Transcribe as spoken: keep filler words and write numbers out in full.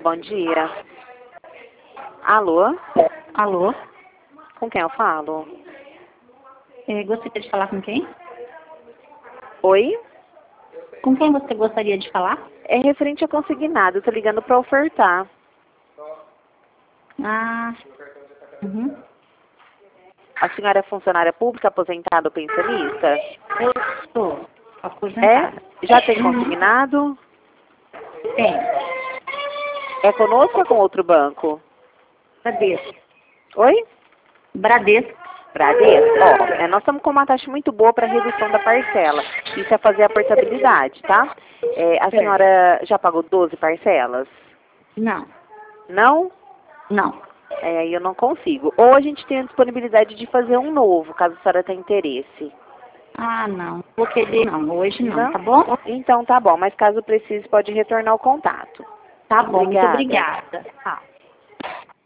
bom dia. Alô? Alô? Com quem eu falo? É, gostaria de falar com quem? Oi? Com quem você gostaria de falar? É referente a consignado, tô ligando para ofertar. Ah, uhum. A senhora é funcionária pública, aposentada ou pensionista? Eu sou aposentada. É? Já tem Uhum. consignado? Tem. É conosco ou com outro banco? Bradesco. Oi? Bradesco. Bradesco? Ó, é, nós estamos com uma taxa muito boa para redução da parcela. Isso é fazer a portabilidade, tá? É, a Certo. senhora já pagou doze parcelas? Não, Não? não. É, aí eu não consigo. Ou a gente tem a disponibilidade de fazer um novo, caso a senhora tenha interesse. Ah, não. Vou querer não. Hoje não, Não? tá bom? Então tá bom, mas caso precise pode retornar o contato. Tá bom, muito Obrigada. obrigada. Tá.